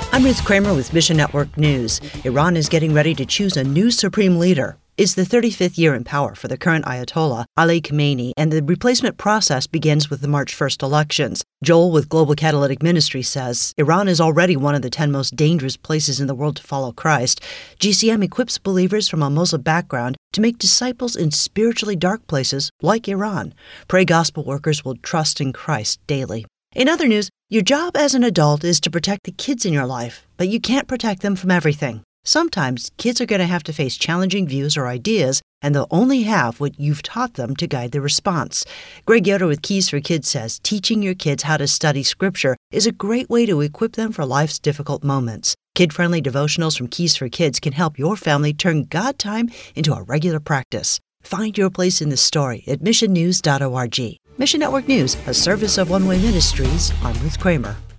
I'm Ruth Kramer with Mission Network News. Iran is getting ready to choose a new supreme leader. It's the 35th year in power for the current Ayatollah, Ali Khamenei, and the replacement process begins with the March 1st elections. Joel with Global Catalytic Ministry says Iran is already one of the 10 most dangerous places in the world to follow Christ. GCM equips believers from a Muslim background to make disciples in spiritually dark places like Iran. Pray gospel workers will trust in Christ daily. In other news, your job as an adult is to protect the kids in your life, but you can't protect them from everything. Sometimes kids are going to have to face challenging views or ideas, and they'll only have what you've taught them to guide their response. Greg Yoder with Keys for Kids says teaching your kids how to study Scripture is a great way to equip them for life's difficult moments. Kid-friendly devotionals from Keys for Kids can help your family turn God time into a regular practice. Find your place in the story at missionnews.org. Mission Network News, a service of One Way Ministries. I'm Ruth Kramer.